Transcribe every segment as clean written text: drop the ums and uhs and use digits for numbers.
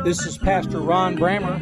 This is Pastor Ron Brammer.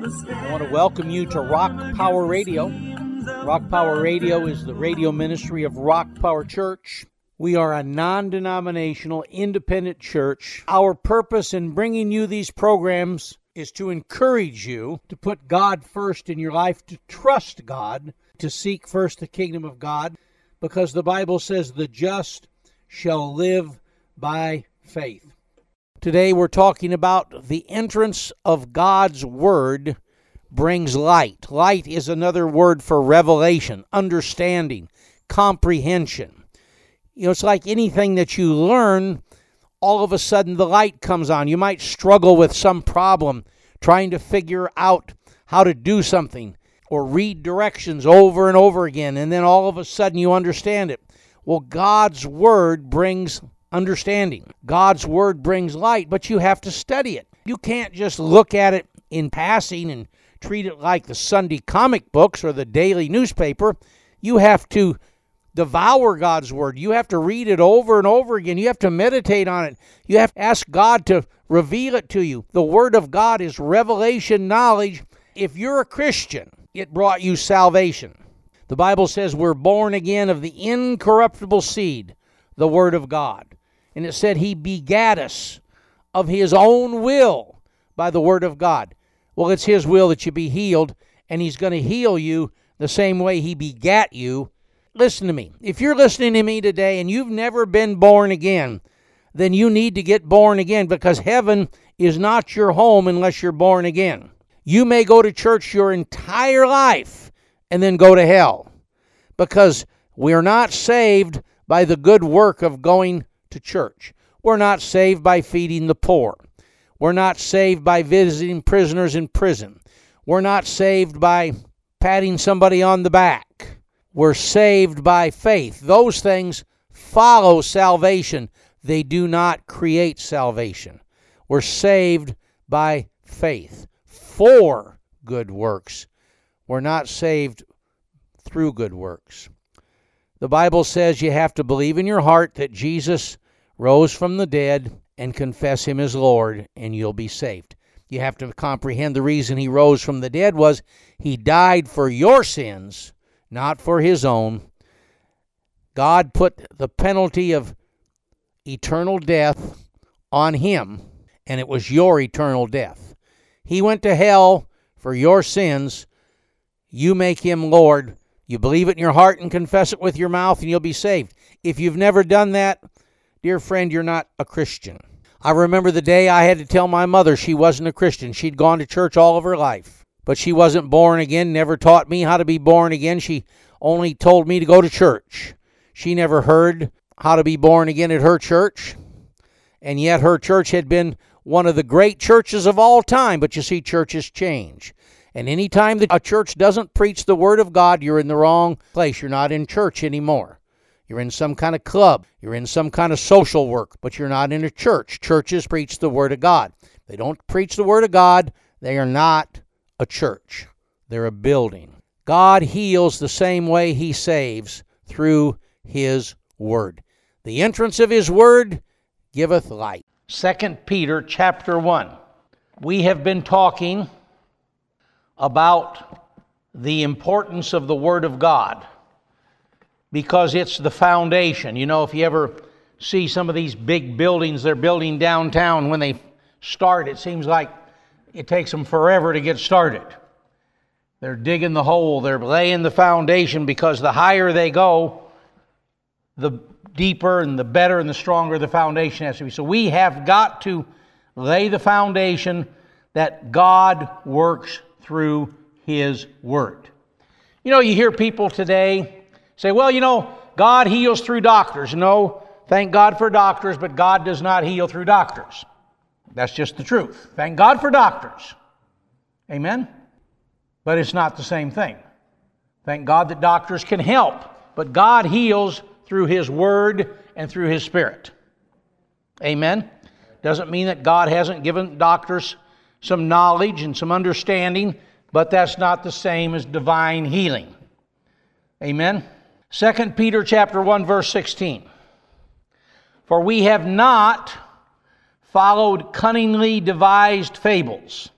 I want to welcome you to Rock Power Radio. Rock Power Radio is the radio ministry of Rock Power Church. We are a non-denominational, independent church. Our purpose in bringing you these programs is to encourage you to put God first in your life, to trust God, to seek first the kingdom of God, because the Bible says the just shall live by faith. Today we're talking about the entrance of God's Word brings light. Light is another word for revelation, understanding, comprehension. You know, it's like anything that you learn, all of a sudden the light comes on. You might struggle with some problem, trying to figure out how to do something, or read directions over and over again, and then all of a sudden you understand it. Well, God's Word brings understanding. God's Word brings light, but you have to study it. You can't just look at it in passing and treat it like the Sunday comic books or the daily newspaper. You have to devour God's Word. You have to read it over and over again. You have to meditate on it. You have to ask God to reveal it to you. The Word of God is revelation knowledge. If you're a Christian, it brought you salvation. The Bible says we're born again of the incorruptible seed, the Word of God. And it said He begat us of His own will by the Word of God. Well, it's His will that you be healed, and He's going to heal you the same way He begat you. Listen to me. If you're listening to me today and you've never been born again, then you need to get born again, because heaven is not your home unless you're born again. You may go to church your entire life and then go to hell, because we're not saved by the good work of going to church. We're not saved by feeding the poor. We're not saved by visiting prisoners in prison. We're not saved by patting somebody on the back. We're saved by faith. Those things follow salvation. They do not create salvation. We're saved by faith for good works. We're not saved through good works. The Bible says you have to believe in your heart that Jesus rose from the dead and confess Him as Lord, and you'll be saved. You have to comprehend the reason He rose from the dead was He died for your sins, not for His own. God put the penalty of eternal death on Him, and it was your eternal death. He went to hell for your sins. You make Him Lord. You believe it in your heart and confess it with your mouth, and you'll be saved. If you've never done that, dear friend, you're not a Christian. I remember the day I had to tell my mother she wasn't a Christian. She'd gone to church all of her life, but she wasn't born again, never taught me how to be born again. She only told me to go to church. She never heard how to be born again at her church, and yet her church had been one of the great churches of all time. But you see, churches change. And any time that a church doesn't preach the Word of God, you're in the wrong place. You're not in church anymore. You're in some kind of club. You're in some kind of social work, but you're not in a church. Churches preach the Word of God. They don't preach the Word of God. They are not a church. They're a building. God heals the same way He saves, through His Word. The entrance of His Word giveth light. 2 Peter chapter 1. We have been talking about the importance of the Word of God, because it's the foundation. You know, if you ever see some of these big buildings they're building downtown, when they start, it seems like it takes them forever to get started. They're digging the hole, they're laying the foundation, because the higher they go, the deeper and the better and the stronger the foundation has to be. So we have got to lay the foundation that God works through His Word. You know, you hear people today say, well, you know, God heals through doctors. No, thank God for doctors, but God does not heal through doctors. That's just the truth. Thank God for doctors. Amen? But it's not the same thing. Thank God that doctors can help, but God heals through His Word and through His Spirit. Amen? Doesn't mean that God hasn't given doctors some knowledge and some understanding, but that's not the same as divine healing. Amen? 2 Peter chapter 1, verse 16. For we have not followed cunningly devised fables,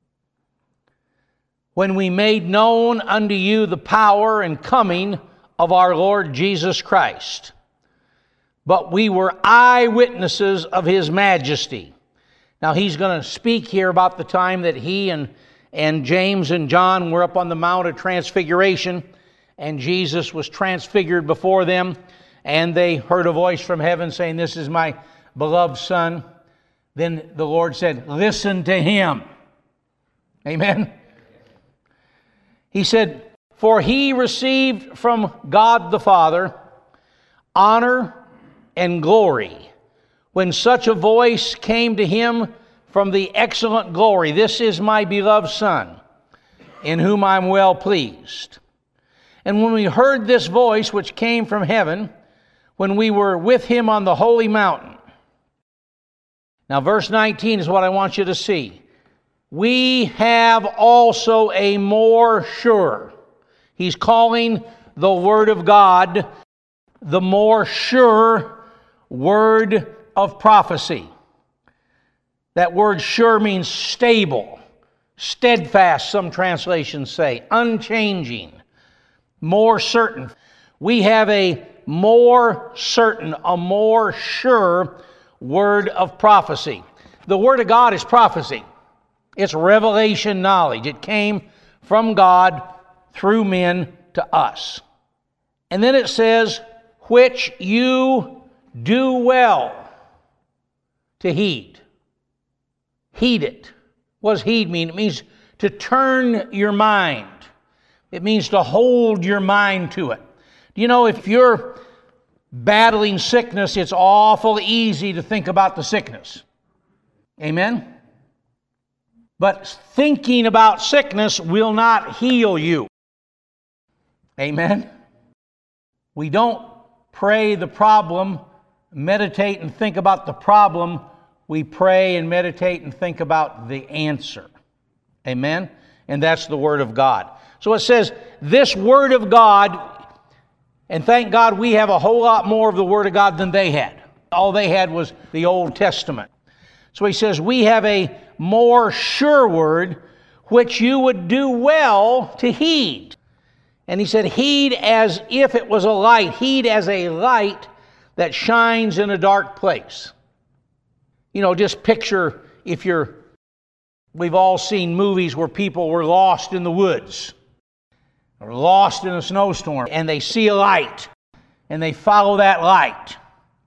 when we made known unto you the power and coming of our Lord Jesus Christ. But we were eyewitnesses of his majesty. Now he's going to speak here about the time that he and James and John were up on the Mount of Transfiguration, and Jesus was transfigured before them, and they heard a voice from heaven saying, "This is my beloved Son." Then the Lord said, "Listen to him." Amen. He said, "For he received from God the Father honor and glory, when such a voice came to him from the excellent glory, 'This is my beloved Son, in whom I'm well pleased.' And when we heard this voice which came from heaven, when we were with him on the holy mountain." Now verse 19 is what I want you to see. "We have also a more sure." He's calling the Word of God the more sure word of prophecy. That word sure means stable, steadfast, some translations say, unchanging, more certain. We have a more certain, a more sure word of prophecy. The Word of God is prophecy. It's revelation knowledge. It came from God through men to us. And then it says, "which you do well to heed." Heed it. What does heed mean? It means to turn your mind. It means to hold your mind to it. You know, if you're battling sickness, it's awful easy to think about the sickness. Amen? But thinking about sickness will not heal you. Amen? We don't pray the problem, meditate and think about the problem. We pray and meditate and think about the answer. Amen? And that's the Word of God. So it says, this Word of God, and thank God we have a whole lot more of the Word of God than they had. All they had was the Old Testament. So he says, we have a more sure word, which you would do well to heed. And he said, heed as if it was a light. Heed as a light that shines in a dark place. You know, just picture we've all seen movies where people were lost in the woods or lost in a snowstorm, and they see a light and they follow that light.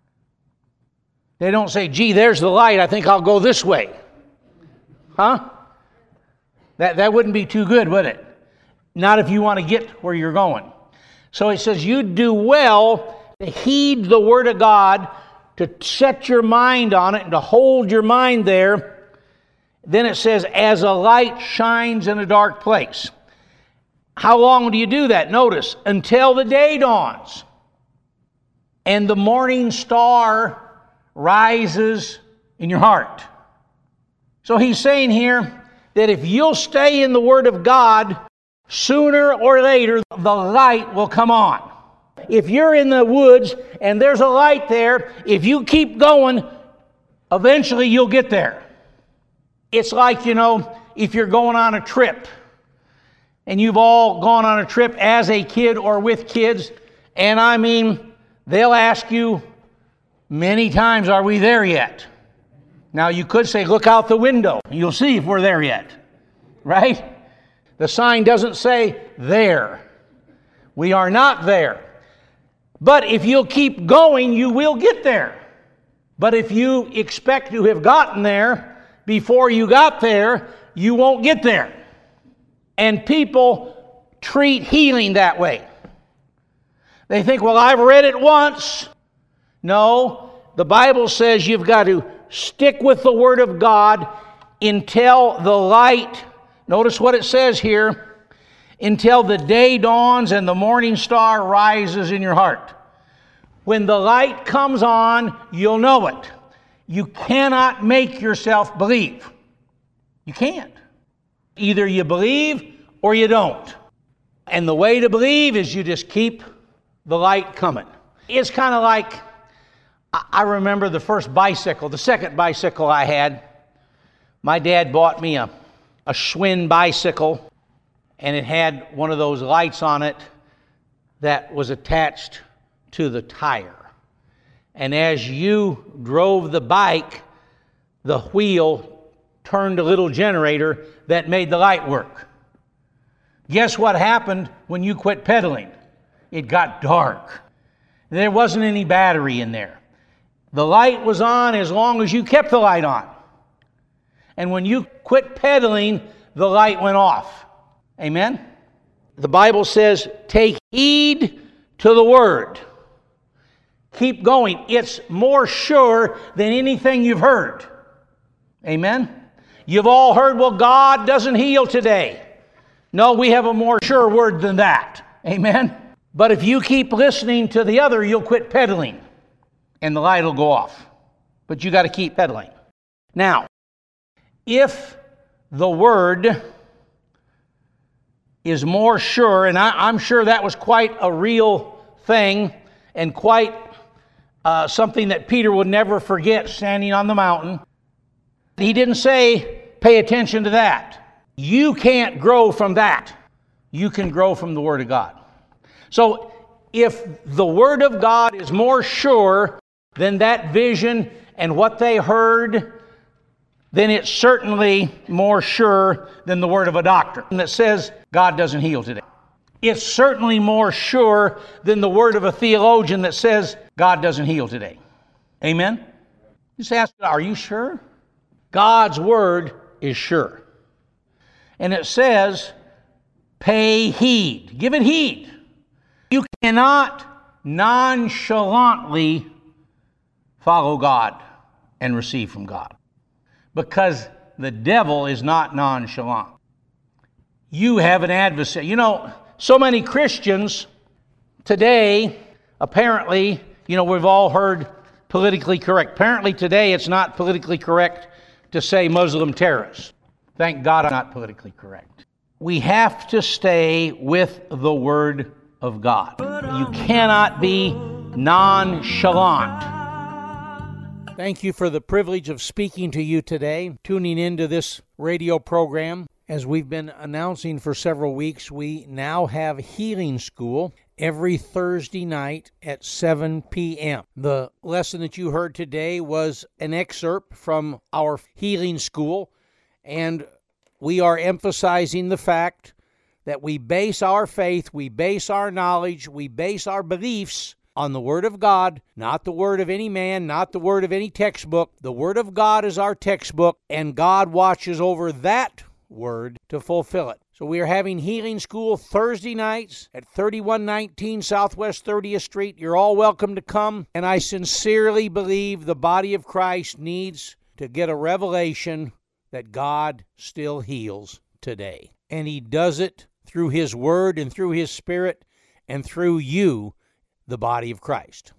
They don't say, gee, there's the light, I think I'll go this way. Huh? That wouldn't be too good, would it? Not if you want to get where you're going. So it says you do well to heed the Word of God, to set your mind on it and to hold your mind there. Then it says, as a light shines in a dark place. How long do you do that? Notice, until the day dawns and the morning star rises in your heart. So he's saying here that if you'll stay in the Word of God, sooner or later the light will come on. If you're in the woods and there's a light there, if you keep going, eventually you'll get there. It's like, you know, if you're going on a trip, and you've all gone on a trip as a kid or with kids, and I mean, they'll ask you many times, are we there yet? Now you could say, look out the window. You'll see if we're there yet. Right? The sign doesn't say there. We are not there. But if you'll keep going, you will get there. But if you expect to have gotten there before you got there, you won't get there. And people treat healing that way. They think, well, I've read it once. No, the Bible says you've got to stick with the Word of God until the light, notice what it says here, until the day dawns and the morning star rises in your heart. When the light comes on, you'll know it. You cannot make yourself believe. You can't. Either you believe or you don't. And the way to believe is you just keep the light coming. It's kind of like I remember the first bicycle, the second bicycle I had. My dad bought me a Schwinn bicycle, and it had one of those lights on it that was attached to the tire. And as you drove the bike, the wheel turned a little generator that made the light work. Guess what happened when you quit pedaling? It got dark. There wasn't any battery in there. The light was on as long as you kept the light on. And when you quit pedaling, the light went off. Amen? The Bible says, take heed to the word. Keep going. It's more sure than anything you've heard. Amen? You've all heard, well, God doesn't heal today. No, we have a more sure word than that. Amen? But if you keep listening to the other, you'll quit pedaling, and the light will go off. But you got to keep pedaling. Now, if the word is more sure, and I'm sure that was quite a real thing and quite something that Peter would never forget standing on the mountain. He didn't say, pay attention to that. You can't grow from that. You can grow from the Word of God. So if the Word of God is more sure than that vision and what they heard, then it's certainly more sure than the word of a doctor that says God doesn't heal today. It's certainly more sure than the word of a theologian that says God doesn't heal today. Amen? Just ask, are you sure? God's word is sure. And it says, pay heed. Give it heed. You cannot nonchalantly follow God and receive from God, because the devil is not nonchalant. You have an adversary. You know, so many Christians today, apparently, we've all heard politically correct. Apparently today it's not politically correct to say Muslim terrorists. Thank God I'm not politically correct. We have to stay with the Word of God. You cannot be nonchalant. Thank you for the privilege of speaking to you today, tuning into this radio program. As we've been announcing for several weeks, we now have Healing School every Thursday night at 7 p.m. The lesson that you heard today was an excerpt from our Healing School, and we are emphasizing the fact that we base our faith, we base our knowledge, we base our beliefs on the Word of God, not the word of any man, not the word of any textbook. The Word of God is our textbook, and God watches over that Word to fulfill it. So we are having Healing School Thursday nights at 3119 Southwest 30th Street. You're all welcome to come, and I sincerely believe the body of Christ needs to get a revelation that God still heals today. And He does it through His Word and through His Spirit and through you, the body of Christ.